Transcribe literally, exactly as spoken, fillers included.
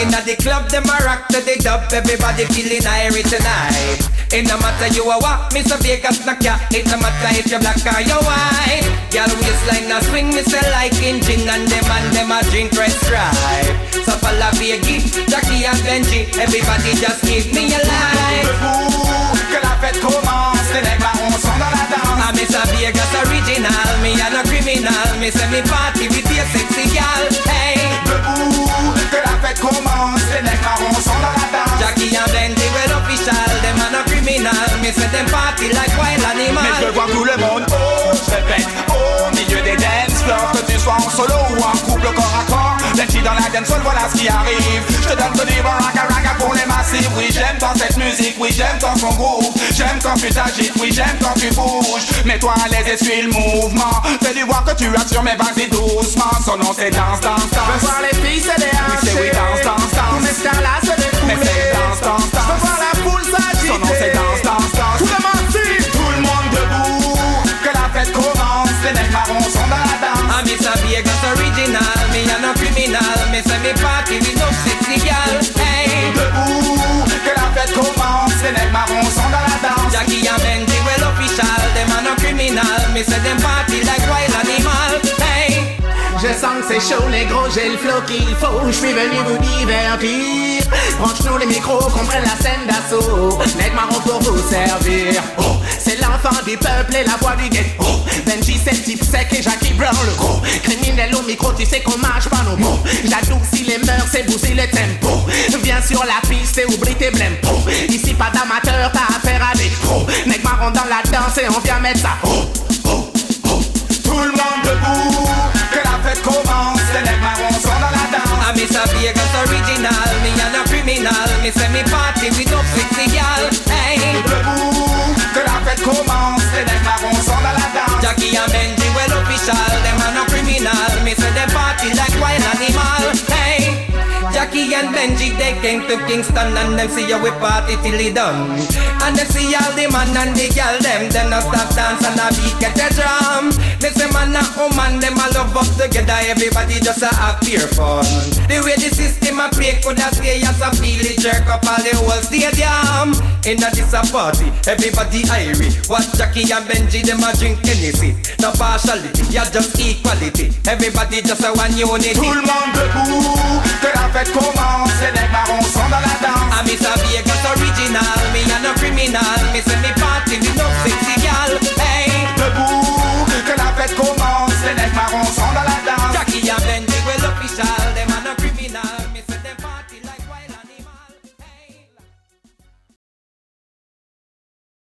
Inna the club, them a rock to the dub. Everybody feeling irie tonight. It no matter you a what, Mister Vegas knock ya. It no matter if you black or you white. Girl waistline a swing, me say like engine. And them and them a drink red stripe. So follow Vegas, Jackie and Benji. Everybody just give me a light. Debout, que la fête commence. Les nègres marrons sont dans la danse. I'm Mister Vegas original, me a no criminal. Me say me party with your sexy gal. Hey. Debout, que la fête commence. Les nègres marrons sont dans la danse. Jackie and Benji well official, them a no criminal. Me say them party like wild animal. Mais je veux voir tout le monde, oh, je répète, au milieu des dance floors. Que tu sois en solo ou en couple corps à corps. Les filles dans la dancehall, voilà ce qui arrive. Je te donne tout du bon raga raga pour les massifs. Oui, j'aime dans cette musique, oui, j'aime dans son groove. J'aime quand tu t'agites, oui, j'aime quand tu bouges. Mets-toi à l'aise et suis le mouvement. Fais-lui voir que tu assures, mais vas-y doucement. Son nom c'est danse, danse, danse. Je veux voir les filles se déhancher. Oui, c'est oui, danse, danse, danse. Tous mes stars là se défouler. Mais c'est danse, danse, danse. Je veux voir la foule s'agiter. Son nom c'est danse, danse, danse. Tout le monde suit. Tout le monde debout. Que la fête commence. Les nègres marrons sont dans la danse. I'm Mister Vegas original, me a no criminal. Me say me party with no sexy gal. Hey. Debout, que la fête commence. Les nègres marrons sont dans la danse. Jackie and Benji well official, them a no criminal. Me say them party like wild animal. Hey. Je sens que c'est chaud les gros, j'ai le flow qu'il faut. Je suis venu vous divertir. Branche-nous les micros, qu'on prenne la scène d'assaut. Nègre marron pour vous servir. Oh, c'est l'enfant du peuple et la voix du ghetto. Oh, Benji c'est le type sec et Jackie Brown le gros. Criminel au micro, tu sais qu'on marche pas nos mots. J'adoucis les mœurs et bousille le tempo. Viens sur la piste et oublie tes blèmes. Oh, ici pas d'amateur, t'as affaire à des pros. Nègre marron dans la danse et on vient mettre ça. Oh, oh, oh. Tout le monde debout. Que la fête commence. Les nègres marrons sont dans la danse. I'm Mister Vegas original, me a no criminal. Me say me party with no sexy gal. Hey. Debout, que la fête commence. Les nègres marrons sont dans la danse. Jackie and Benji well official, them a no criminal. Me say them party like wild animal. Hey. Jackie and Benji, they came to Kingston and them see how we party till it done. And they see all the man and the girl, them, them not stop dance and a beat get a drum. They say man and woman, them all love up together, everybody just a have pure fun. The way the system a play could a stay as a feel it jerk up all the whole stadium. In a this a party, everybody irie. Watch Jackie and Benji, them a drink Hennessy. No partiality, yeah just equality. Everybody just a one unity. Tout le monde debout, que la fête commence. Les nègres marrons sont